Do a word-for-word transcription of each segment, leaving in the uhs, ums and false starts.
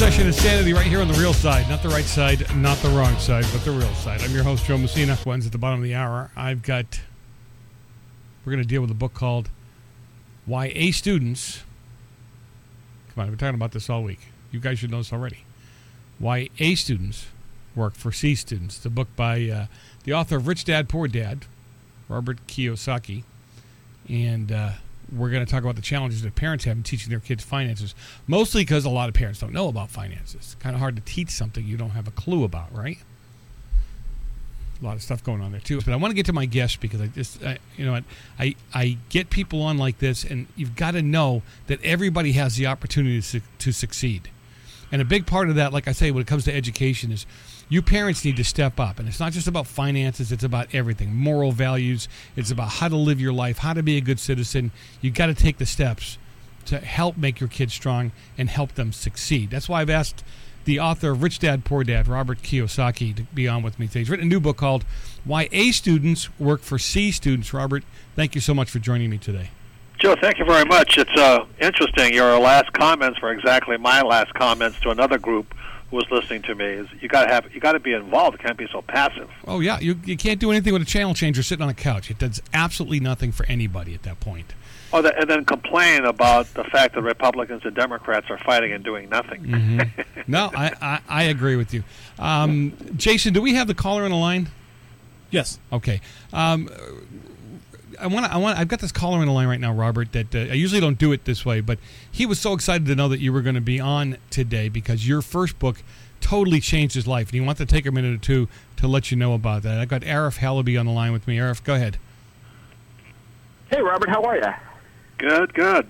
Definition of Sanity right here on the real side. Not the right side, not the wrong side, but the real side. I'm your host, Joe Messina. One's at the bottom of the hour. I've got, we're going to deal with a book called Why A Students, come on, I've been talking about this all week. You guys should know this already. Why A Students Work for C Students. The book by uh, the author of Rich Dad, Poor Dad, Robert Kiyosaki. And uh, we're going to talk about the challenges that parents have in teaching their kids finances, mostly because a lot of parents don't know about finances. It's kind of hard to teach something you don't have a clue about, right? A lot of stuff going on there, too. But I want to get to my guest because I just, I, you know, I, I get people on like this, and you've got to know that everybody has the opportunity to, to succeed. And a big part of that, like I say, when it comes to education is you parents need to step up. And it's not just about finances. It's about everything. Moral values. It's about how to live your life, how to be a good citizen. You've got to take the steps to help make your kids strong and help them succeed. That's why I've asked the author of Rich Dad, Poor Dad, Robert Kiyosaki, to be on with me today. He's written a new book called Why A Students Work for C Students. Robert, thank you so much for joining me today. Joe, thank you very much. It's uh, interesting. Your last comments were exactly my last comments to another group who was listening to me. Is you got to have, you got to be involved. It can't be so passive. Oh yeah, you you can't do anything with a channel changer sitting on a couch. It does absolutely nothing for anybody at that point. Oh, the, and then complain about the fact that Republicans and Democrats are fighting and doing nothing. Mm-hmm. No, I, I I agree with you. Um, Jason, do we have the caller on the line? Yes. Okay. Um, I want to. I want. I've got this caller on the line right now, Robert. That uh, I usually don't do it this way, but he was so excited to know that you were going to be on today because your first book totally changed his life, and he wanted to take a minute or two to let you know about that. I've got Arif Halaby on the line with me. Arif, go ahead. Hey, Robert. How are you? Good. Good.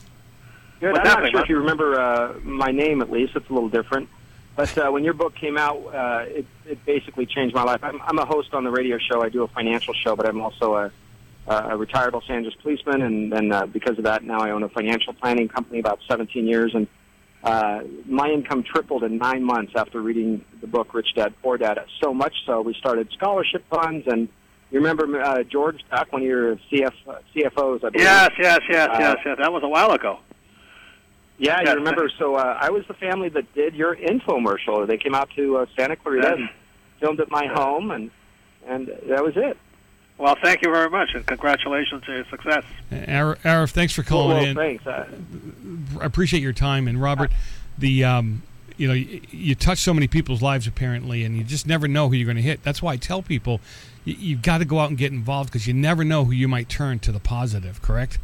Good. What's I'm not sure if you remember uh, my name. At least it's a little different. But uh, when your book came out, uh, it, it basically changed my life. I'm, I'm a host on the radio show. I do a financial show, but I'm also a Uh, a retired Los Angeles policeman, and then uh, because of that, now I own a financial planning company about seventeen years, and uh, my income tripled in nine months after reading the book Rich Dad, Poor Dad, so much so we started scholarship funds, and you remember uh, George, back when you were C F, uh, C F Os, I believe? Yes, yes, yes, uh, yes, yes. That was a while ago. Yeah, yes. You remember, so uh, I was the family that did your infomercial. They came out to uh, Santa Clarita yes. and filmed at my yes. home, and, and that was it. Well, thank you very much, and congratulations on your success. Arif, Arif, thanks for calling well, well, in. Thanks. Uh, I appreciate your time. And Robert, the um, you know, you, you touch so many people's lives apparently, and you just never know who you're going to hit. That's why I tell people you, you've got to go out and get involved because you never know who you might turn to the positive. Correct?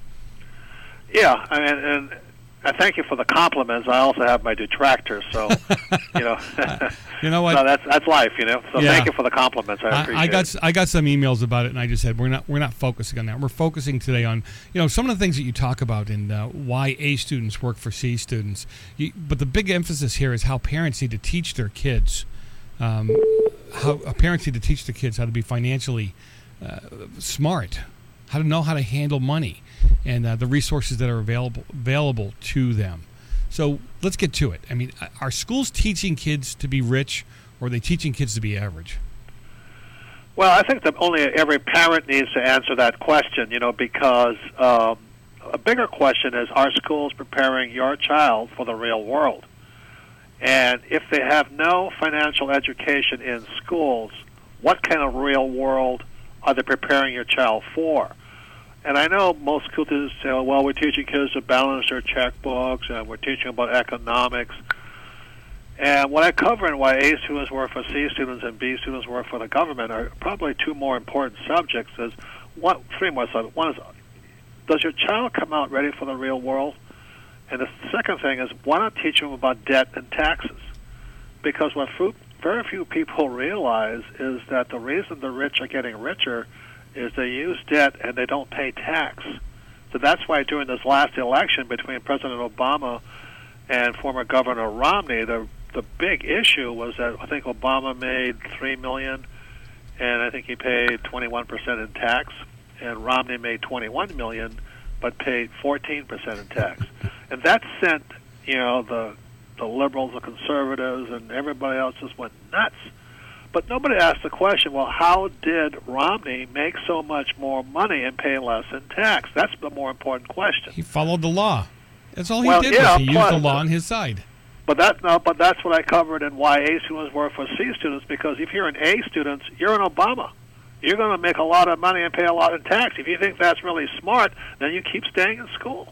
Yeah, I mean, and I thank you for the compliments. I also have my detractors, so you know. You know what? No, that's that's life, you know. So yeah. thank you for the compliments. I appreciate I, I got it. I got some emails about it, and I just said we're not we're not focusing on that. We're focusing today on you know some of the things that you talk about and uh, why A students work for C students. You, but the big emphasis here is how parents need to teach their kids. Um, how uh, parents need to teach their kids how to be financially uh, smart, how to know how to handle money, and uh, the resources that are available available to them. So let's get to it. I mean, are schools teaching kids to be rich, or are they teaching kids to be average? Well, I think that only every parent needs to answer that question, you know, because um, a bigger question is, are schools preparing your child for the real world? And if they have no financial education in schools, what kind of real world are they preparing your child for? And I know most school teachers say, well, we're teaching kids to balance their checkbooks, and we're teaching about economics. And what I cover in why A students work for C students and B students work for the government are probably two more important subjects. Is one, three more subjects. One is, does your child come out ready for the real world? And the second thing is, why not teach them about debt and taxes? Because what very few people realize is that the reason the rich are getting richer is they use debt and they don't pay tax. So that's why during this last election between President Obama and former Governor Romney, the the big issue was that I think Obama made three million dollars, and I think he paid twenty-one percent in tax, and Romney made twenty-one million dollars, but paid fourteen percent in tax. And that sent, you know, the the liberals, the conservatives, and everybody else just went nuts. But nobody asked the question, well, how did Romney make so much more money and pay less in tax? That's the more important question. He followed the law. That's all he well, did. Yeah, was he plus, used the law on his side. But that no, but that's what I covered in why A students work for C students. Because if you're an A student, you're an Obama. You're going to make a lot of money and pay a lot in tax. If you think that's really smart, then you keep staying in school.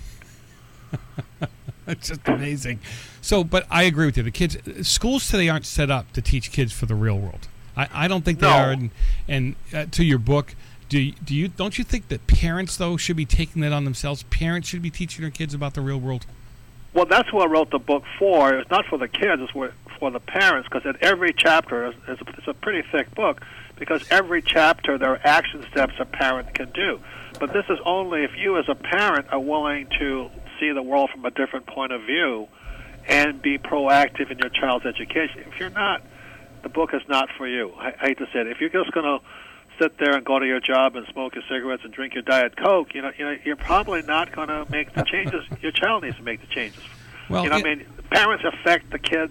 It's just amazing. So, but I agree with you. The kids, schools today aren't set up to teach kids for the real world. I, I don't think they No. are. And, and uh, to your book, do you, do you don't you think that parents though should be taking that on themselves? Parents should be teaching their kids about the real world. Well, that's what I wrote the book for. It's not for the kids; it's for, for the parents. Because at every chapter, is, is a, it's a pretty thick book. Because every chapter, there are action steps a parent can do. But this is only if you, as a parent, are willing to see the world from a different point of view and be proactive in your child's education. If you're not, the book is not for you. I, I hate to say it. If you're just going to sit there and go to your job and smoke your cigarettes and drink your Diet Coke, you know, you know, you're probably not going to make the changes. Your child needs to make the changes. Well, you know, it, I mean, parents affect the kids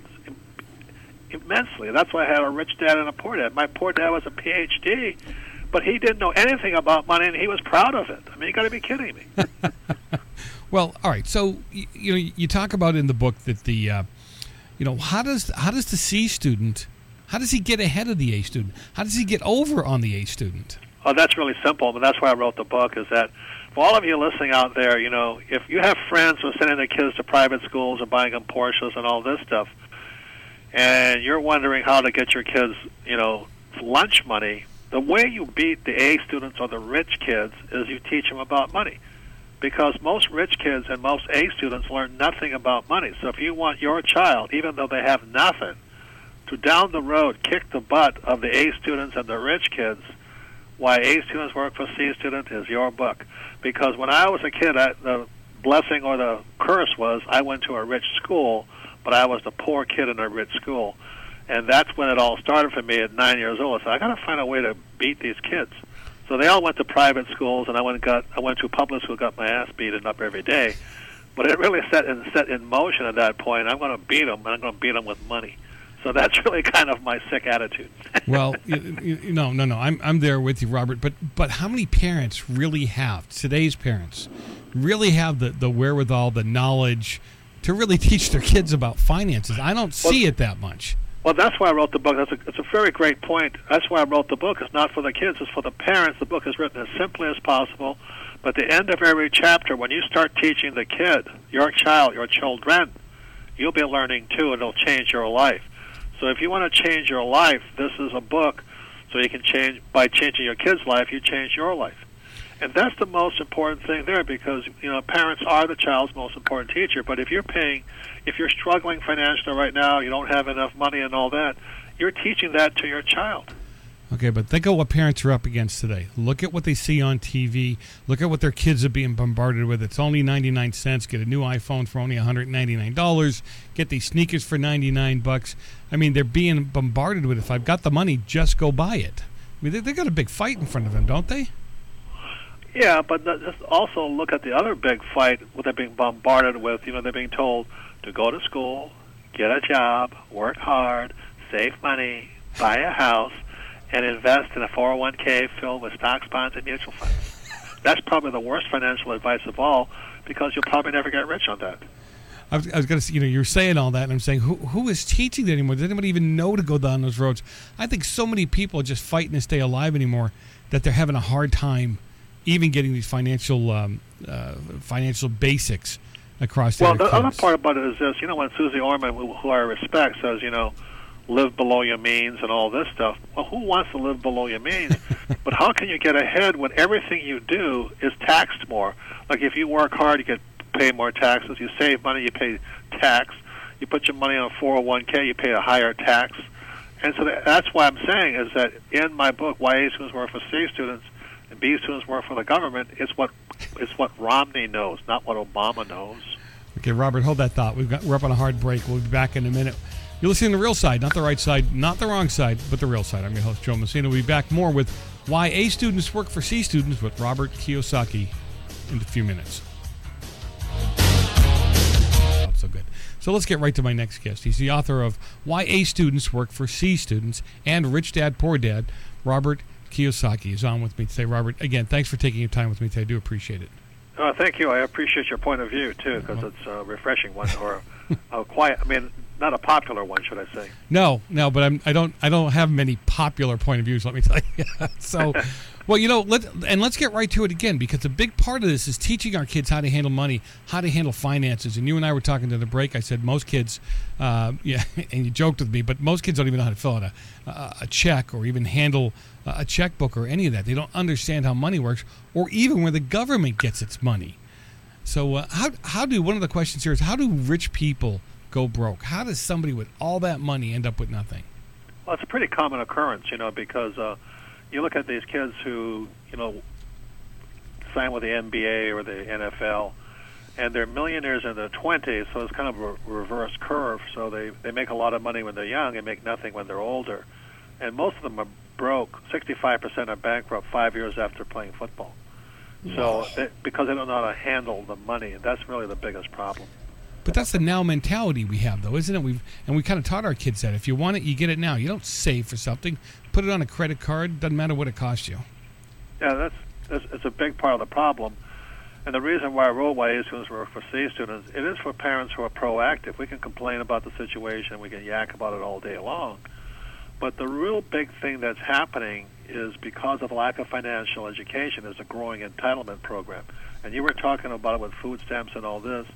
immensely. That's why I had a rich dad and a poor dad. My poor dad was a P H D, but he didn't know anything about money, and he was proud of it. I mean, you got to be kidding me. Well, all right. So you, you know, you talk about in the book that the, uh, you know, how does how does the C student, how does he get ahead of the A student? How does he get over on the A student? Oh, that's really simple, but that's why I wrote the book. Is that for all of you listening out there, you know, if you have friends who are sending their kids to private schools and buying them Porsches and all this stuff, and you're wondering how to get your kids, you know, lunch money, the way you beat the A students or the rich kids is you teach them about money. Because most rich kids and most A students learn nothing about money. So if you want your child, even though they have nothing, to down the road kick the butt of the A students and the rich kids, Why A Students Work for C Students is your book. Because when I was a kid, I, the blessing or the curse was I went to a rich school, but I was the poor kid in a rich school. And that's when it all started for me at nine years old. So I got to find a way to beat these kids. So they all went to private schools, and I went and got I went to a public school, got my ass beaten up every day. But it really set in set in motion at that point. I'm going to beat them, and I'm going to beat them with money. So that's really kind of my sick attitude. Well, you, you, no, no, no. I'm I'm there with you, Robert. But but how many parents really have today's parents really have the, the wherewithal, the knowledge to really teach their kids about finances? I don't see well, it that much. Well, that's why I wrote the book. That's a, it's a very great point. That's why I wrote the book. It's not for the kids. It's for the parents. The book is written as simply as possible. But at the end of every chapter, when you start teaching the kid, your child, your children, you'll be learning too, and it'll change your life. So if you want to change your life, this is a book so you can change. By changing your kid's life, you change your life. And that's the most important thing there, because, you know, parents are the child's most important teacher. But if you're paying, if you're struggling financially right now, you don't have enough money and all that, you're teaching that to your child. Okay, but think of what parents are up against today. Look at what they see on T V. Look at what their kids are being bombarded with. It's only ninety-nine cents. Get a new iPhone for only one hundred ninety-nine dollars. Get these sneakers for ninety-nine bucks. I mean, they're being bombarded with, if I've got the money, just go buy it. I mean, they, they got a big fight in front of them, don't they? Yeah, but just also look at the other big fight, what they're being bombarded with. You know, they're being told to go to school, get a job, work hard, save money, buy a house, and invest in a four oh one k filled with stocks, bonds, and mutual funds. That's probably the worst financial advice of all, because you'll probably never get rich on that. I was, I was going to, you know, you're saying all that, and I'm saying, who who is teaching that anymore? Does anybody even know to go down those roads? I think so many people are just fighting to stay alive anymore that they're having a hard time even getting these financial um, uh, financial basics across their Well, the kids. other part about it is this. You know, when Susie Orman, who, who I respect, says, you know, live below your means and all this stuff. Well, who wants to live below your means? But how can you get ahead when everything you do is taxed more? Like if you work hard, you get pay more taxes. You save money, you pay tax. You put your money on a four oh one k, you pay a higher tax. And so that, that's why I'm saying is that in my book, Why A Students Work for C Students and B Students Work for the Government, it's what it's what Romney knows, not what Obama knows. Okay, Robert, hold that thought. We've got, we're up on a hard break. We'll be back in a minute. You're listening to The Real Side, not the right side, not the wrong side, but the real side. I'm your host, Joe Messina. We'll be back more with Why A Students Work for C Students with Robert Kiyosaki in a few minutes. Not so good. So let's get right to my next guest. He's the author of Why A Students Work for C Students and Rich Dad, Poor Dad. Robert Kiyosaki is on with me today. Robert, again, thanks for taking your time with me today. I do appreciate it. Uh, thank you. I appreciate your point of view, too, because it's a refreshing one, or uh, quite. I mean, not a popular one, should I say? No, no, but I'm, I don't, I don't have many popular point of views. Let me tell you. So, well, you know, let and let's get right to it again, because a big part of this is teaching our kids how to handle money, how to handle finances. And you and I were talking to the break. I said most kids, uh, yeah, and you joked with me, but most kids don't even know how to fill out a, a, a check or even handle a checkbook or any of that. They don't understand how money works, or even where the government gets its money. So, uh, how how do one of the questions here is how do rich people go broke? How does somebody with all that money end up with nothing? Well, it's a pretty common occurrence, you know, because uh, you look at these kids who, you know, sign with the N B A or the N F L, and they're millionaires in their twenties, so it's kind of a reverse curve. So they, they make a lot of money when they're young and make nothing when they're older. And most of them are broke. sixty-five percent are bankrupt five years after playing football. So Wow. they, because they don't know how to handle the money, that's really the biggest problem. But that's the now mentality we have, though, isn't it? We've and we kind of taught our kids that if you want it, you get it now. You don't save for something. Put it on a credit card. Doesn't matter what it costs you. Yeah, that's, that's it's a big part of the problem. And the reason why I wrote why A students work for C students, it is for parents who are proactive. We can complain about the situation. We can yak about it all day long. But the real big thing that's happening is because of lack of financial education is a growing entitlement program. And you were talking about it with food stamps and all this.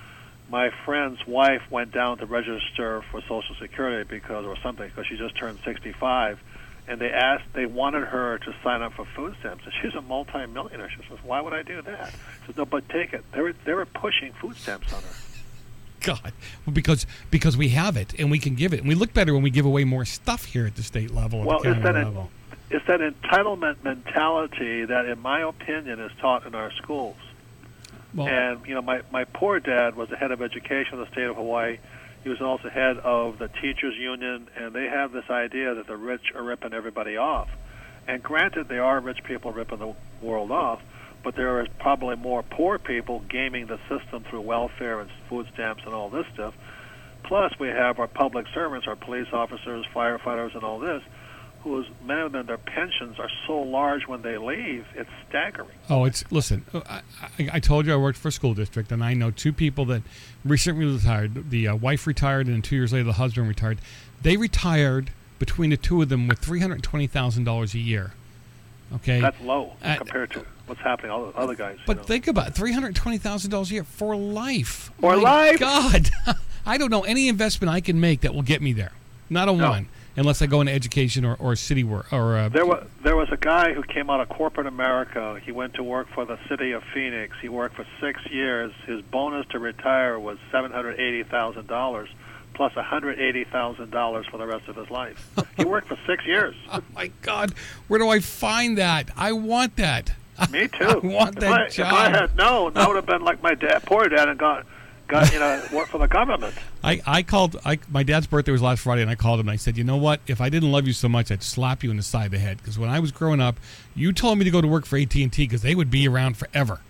My friend's wife went down to register for Social Security because, or something, because she just turned sixty-five, and they asked, they wanted her to sign up for food stamps. And she's a multi-millionaire. She says, "Why would I do that?" She says, "No, but take it." They were they were pushing food stamps on her. God, well, because because we have it and we can give it, and we look better when we give away more stuff here at the state level. Well, at the it's county that level. It, it's that entitlement mentality that, in my opinion, is taught in our schools. Well, And, you know, my, my poor dad was the head of education of the state of Hawaii. He was also head of the teachers union, and they have this idea that the rich are ripping everybody off. And granted, they are rich people ripping the world off, but there is probably more poor people gaming the system through welfare and food stamps and all this stuff. Plus, we have our public servants, our police officers, firefighters, and all this, whose many of them, their pensions are so large when they leave, it's staggering. Oh, it's listen. I, I, I told you I worked for a school district, and I know two people that recently retired. The uh, wife retired, and two years later, the husband retired. They retired between the two of them with three hundred twenty thousand dollars a year. Okay, That's low Uh, compared to what's happening all the other guys. but you know. think about it, three hundred twenty thousand dollars a year for life. For My life? God, I don't know any investment I can make that will get me there. Not a No. one, unless I go into education or, or city work or. Uh, There was there was a guy who came out of corporate America. He went to work for the city of Phoenix. He worked for six years. His bonus to retire was seven hundred eighty thousand dollars, plus one hundred eighty thousand dollars for the rest of his life. He worked for six years. Oh my God, where do I find that? I want that. Me too. I want if that I, job. If I had known, I would have been like my dad, poor dad, and got got you know work for the government. I, I called. I, my dad's birthday was last Friday, and I called him and I said, "You know what? If I didn't love you so much, I'd slap you in the side of the head. Because when I was growing up, you told me to go to work for A T and T because they would be around forever."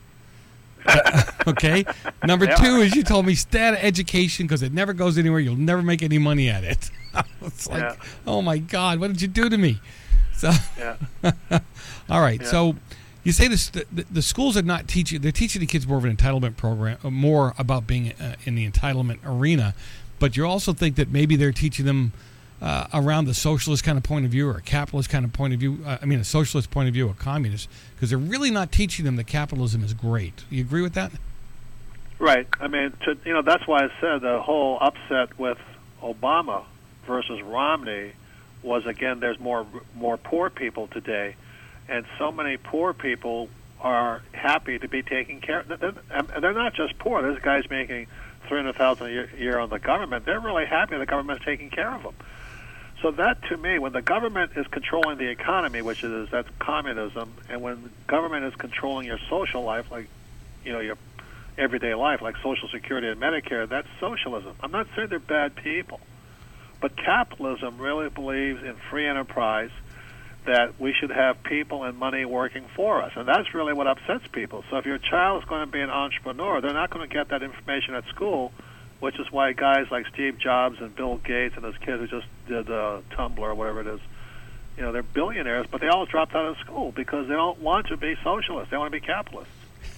Okay. Number They two are. is you told me stay out of education because it never goes anywhere. You'll never make any money at it. It's like, Yeah. oh my God, what did you do to me? So, Yeah. all right. Yeah. So, you say this, the, the, the schools are not teaching. They're teaching the kids more of an entitlement program, uh, more about being uh, in the entitlement arena. But you also think that maybe they're teaching them uh, around the socialist kind of point of view or a capitalist kind of point of view. Uh, I mean, a socialist point of view, a communist, because they're really not teaching them that capitalism is great. You agree with that? Right. I mean, to, you know, that's why I said the whole upset with Obama versus Romney was, again, there's more more poor people today, and so many poor people are happy to be taken care of. And they're not just poor. There's guys making three hundred thousand dollars a year on the government. They're really happy the government's taking care of them. So that, to me, when the government is controlling the economy, which is that's communism, and when the government is controlling your social life, like, you know, your everyday life, like Social Security and Medicare, that's socialism. I'm not saying they're bad people, but capitalism really believes in free enterprise, that we should have people and money working for us, and that's really what upsets people. So if your child is going to be an entrepreneur, they're not going to get that information at school, which is why guys like Steve Jobs and Bill Gates and this kid who just did uh, Tumblr or whatever it is, you know, they're billionaires, but they all dropped out of school because they don't want to be socialists. They want to be capitalists.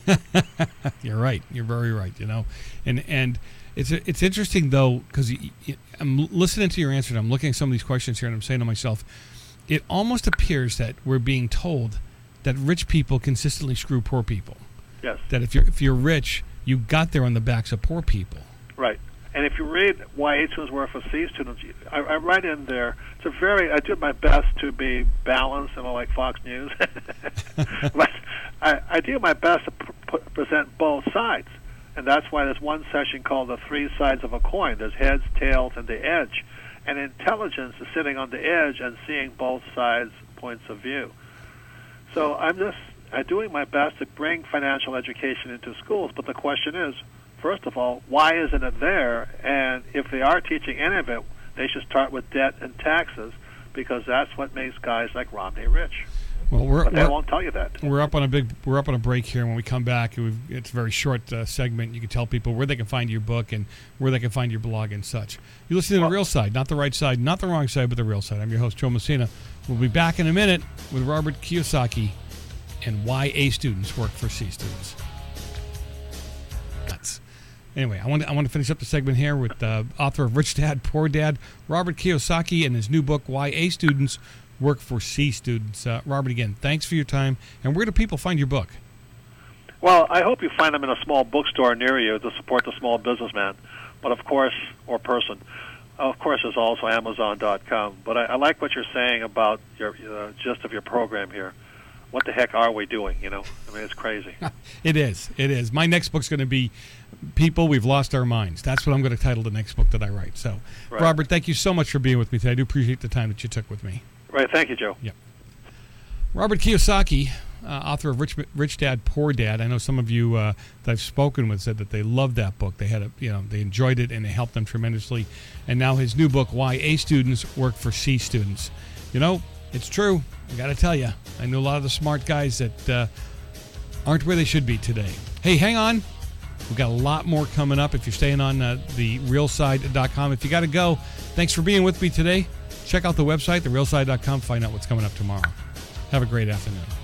You're right. You're very right. You know, and and it's it's interesting though, because I'm listening to your answer and I'm looking at some of these questions here, and I'm saying to myself, it almost appears that we're being told that rich people consistently screw poor people. Yes. That if you're if you're rich, you got there on the backs of poor people. Right. And if you read why A students work for C students, I, I write in there, it's a very, I do my best to be balanced, and I like Fox News. But I, I do my best to pr- pr- present both sides. And that's why there's one session called the three sides of a coin. There's heads, tails, and the edge. And intelligence is sitting on the edge and seeing both sides' points of view. So I'm just I'm doing my best to bring financial education into schools. But the question is, first of all, why isn't it there? And if they are teaching any of it, they should start with debt and taxes, because that's what makes guys like Romney rich. Well, we're, but they we're, won't tell you that. We're up on a big. We're up on a break here. When we come back, we've, it's a very short uh, segment. You can tell people where they can find your book and where they can find your blog and such. You listen to the real side, not the right side, not the wrong side, but the real side. I'm your host, Joe Messina. We'll be back in a minute with Robert Kiyosaki and why A students work for C students. Nuts. Anyway, I want to, I want to finish up the segment here with uh, author of Rich Dad, Poor Dad, Robert Kiyosaki, and his new book, Why A Students Work for C Students. Uh, Robert, again, thanks for your time. And where do people find your book? Well, I hope you find them in a small bookstore near you to support the small businessman, but of course, or person. Of course, there's also Amazon dot com. But I, I like what you're saying about your uh, gist of your program here. What the heck are we doing, you know? I mean, it's crazy. It is. It is. My next book's going to be People, We've Lost Our Minds. That's what I'm going to title the next book that I write. So, right. Robert, thank you so much for being with me today. I do appreciate the time that you took with me. Right. Thank you, Joe. Yep. Robert Kiyosaki, uh, author of Rich, Rich Dad, Poor Dad. I know some of you uh, that I've spoken with said that they loved that book. They had a, you know, they enjoyed it and it helped them tremendously. And now his new book, Why A Students Work for C Students. You know, it's true. I got to tell you, I know a lot of the smart guys that uh, aren't where they should be today. Hey, hang on. We've got a lot more coming up if you're staying on uh, the real side dot com. If you got to go, thanks for being with me today. Check out the website, the real side dot com, find out what's coming up tomorrow. Have a great afternoon.